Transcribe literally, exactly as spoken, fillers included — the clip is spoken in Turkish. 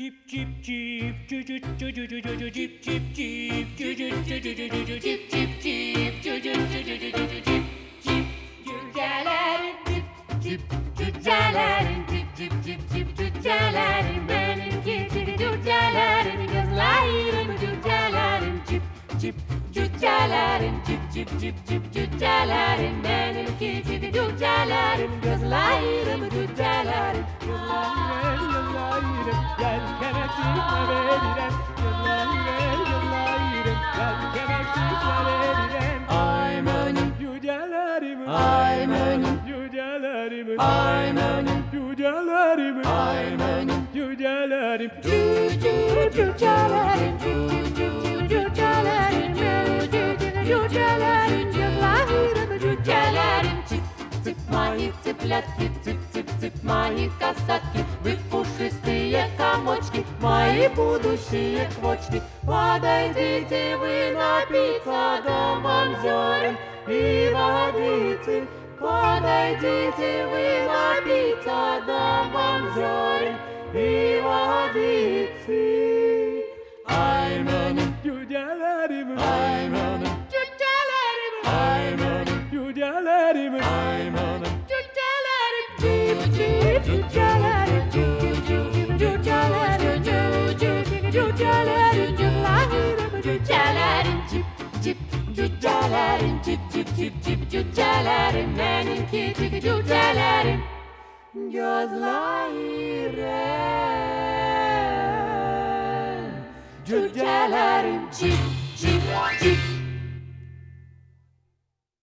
Cip cip cip cücüt cücüt cücüt cip cip cip cücüt cücüt cücüt cip cip cip cücüt cücüt cücüt cip cip cücelerim cip cip cücelerim cip cip cip cip cücelerim benimki cip cücelerim gözlerim cücelerim cip cip cücelerim cip cip cip cip cücelerim benimki cip cücelerim gözlerim cücelerim gel kemeksizle verilen yıllayırım yıllayırım gel kemeksizle verilen I'm önüm cücelerim I'm önüm cücelerim I'm önüm cücelerim I'm önüm cücelerim cü cü cücelerim cü cü cücelerim cü cü cücelerim yıllayırım cücelerim çıp çıp мои цыплятки цып цып цып мои касатки вы пушистые комочки мои будущие квочки подойдите вы напиться домом зерен и водицы подойдите вы напиться домом зерен и водицы I'm önüm cücelerim I'm önüm cücelerim I'm önüm cücelerim I'm önüm cücelerim cip cip cücelerim cip cip cücelerim cip cip cücelerim cücelerim cücelerim cip cip cücelerim cip cip cip cip cücelerim benimki cip cücelerim gözlerim cücelerim cip cip cip